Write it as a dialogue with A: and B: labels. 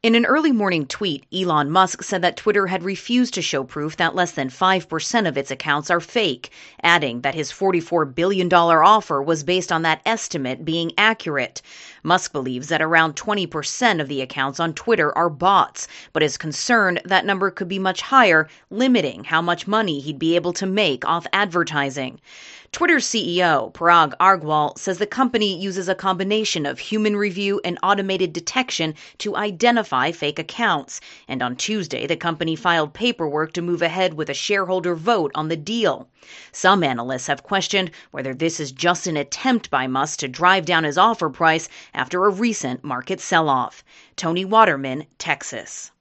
A: In an early morning tweet, Elon Musk said that Twitter had refused to show proof that less than 5% of its accounts are fake, adding that his $44 billion offer was based on that estimate being accurate. Musk believes that around 20% of the accounts on Twitter are bots, but is concerned that number could be much higher, limiting how much money he'd be able to make off advertising. Twitter's CEO, Parag Agrawal, says the company uses a combination of human review and automated detection to identify fake accounts. And on Tuesday, the company filed paperwork to move ahead with a shareholder vote on the deal. Some analysts have questioned whether this is just an attempt by Musk to drive down his offer price after a recent market sell-off. Tony Waterman, Texas.